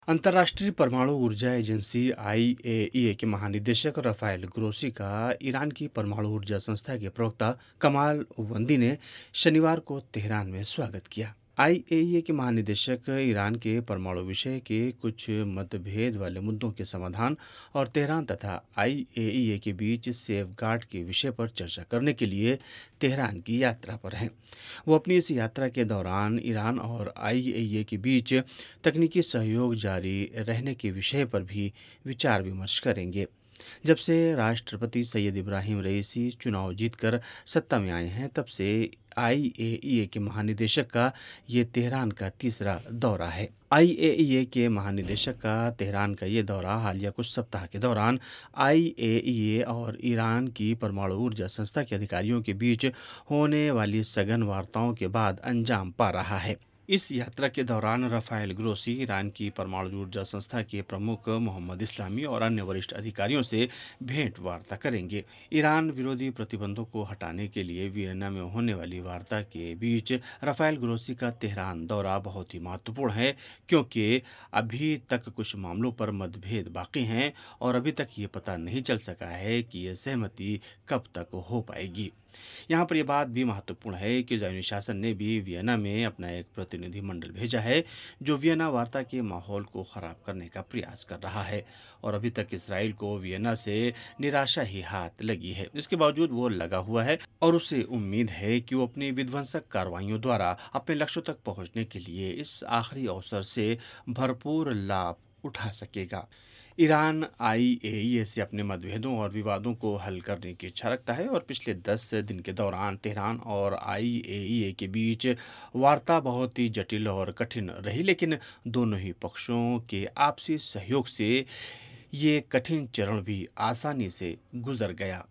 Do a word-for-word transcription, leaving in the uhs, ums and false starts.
अंतर्राष्ट्रीय परमाणु ऊर्जा एजेंसी आई ए ई ए के महानिदेशक राफेल ग्रोसी का ईरान की परमाणु ऊर्जा संस्था के प्रवक्ता कमाल वंदी ने शनिवार को तेहरान में स्वागत किया। आई ए ई ए के महानिदेशक ईरान के परमाणु विषय के कुछ मतभेद वाले मुद्दों के समाधान और तेहरान तथा आई ए ई ए के बीच सेफगार्ड के विषय पर चर्चा करने के लिए तेहरान की यात्रा पर हैं। वो अपनी इस यात्रा के दौरान ईरान और आई ए ई ए के बीच तकनीकी सहयोग जारी रहने के विषय पर भी विचार विमर्श करेंगे। जब से राष्ट्रपति सैयद इब्राहिम रईसी चुनाव जीतकर सत्ता में आए हैं, तब से आई ए ई ए के महानिदेशक का ये तेहरान का तीसरा दौरा है। आई ए ई ए के महानिदेशक का तेहरान का ये दौरा हालिया कुछ सप्ताह के दौरान आई ए ई ए और ईरान की परमाणु ऊर्जा संस्था के अधिकारियों के बीच होने वाली सघन वार्ताओं के बाद अंजाम पा रहा है। इस यात्रा के दौरान राफेल ग्रोसी ईरान की परमाणु ऊर्जा संस्था के प्रमुख मोहम्मद इस्लामी और अन्य वरिष्ठ अधिकारियों से भेंट वार्ता करेंगे। ईरान विरोधी प्रतिबंधों को हटाने के लिए वियना में होने वाली वार्ता के बीच राफेल ग्रोसी का तेहरान दौरा बहुत ही महत्वपूर्ण है, क्योंकि अभी तक कुछ मामलों पर मतभेद बाकी हैं और अभी तक ये पता नहीं चल सका है कि यह सहमति कब तक हो पाएगी। यहाँ पर यह बात भी महत्वपूर्ण है कि ज़ायोनी शासन ने भी वियना में अपना एक प्रतिनिधि मंडल भेजा है, जो वियना वार्ता के माहौल को खराब करने का प्रयास कर रहा है और अभी तक इसराइल को वियना से निराशा ही हाथ लगी है। इसके बावजूद वो लगा हुआ है और उसे उम्मीद है कि वो अपनी विध्वंसक कार्रवाइयों द्वारा अपने लक्ष्यों तक पहुँचने के लिए इस आखिरी अवसर से भरपूर लाभ उठा सकेगा। ईरान आई ए ई ए से अपने मतभेदों और विवादों को हल करने की इच्छा रखता है और पिछले दस दिन के दौरान तेहरान और आई ए ई ए के बीच वार्ता बहुत ही जटिल और कठिन रही, लेकिन दोनों ही पक्षों के आपसी सहयोग से ये कठिन चरण भी आसानी से गुजर गया।